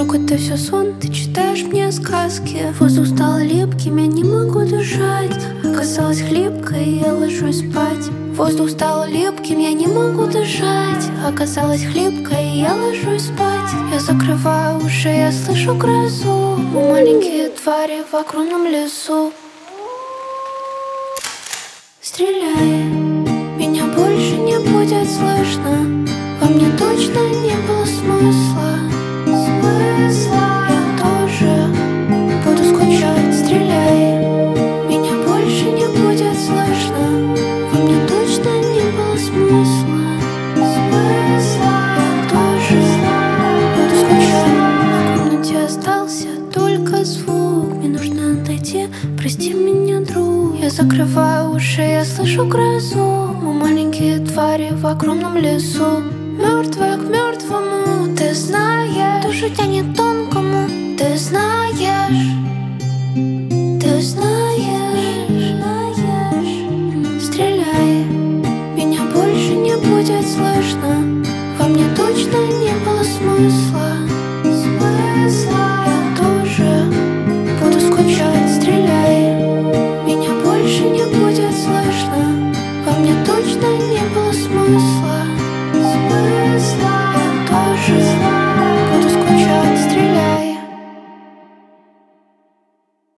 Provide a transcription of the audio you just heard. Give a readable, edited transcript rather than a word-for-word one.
какой-то все сон, ты читаешь мне сказки. Воздух стал липким, я не могу дышать. Оказалась хлипкой, я ложусь спать. Воздух стал липким, я не могу дышать. Оказалась хлипкой, я ложусь спать. Я закрываю уши, я слышу грозу. Мы маленькие твари в огромном лесу. Стреляй, меня больше не будет слышно. Во мне точно не было смысла. Я тоже буду скучать. Стреляй, меня больше не будет слышно. Во мне точно не было смысла. Я тоже буду скучать. В комнате остался только звук. Мне нужно отойти, прости меня, друг. Я закрываю уши, я слышу грозу. Мы маленькие твари в огромном лесу. Мертвых мертвому, ты знаешь. Душу тянет тонкому, ты знаешь. Ты знаешь. Стреляй, меня больше не будет слышно. Во мне точно не было смысла. Я тоже буду скучать. Стреляй, меня больше не будет слышно. Во мне точно не было смысла.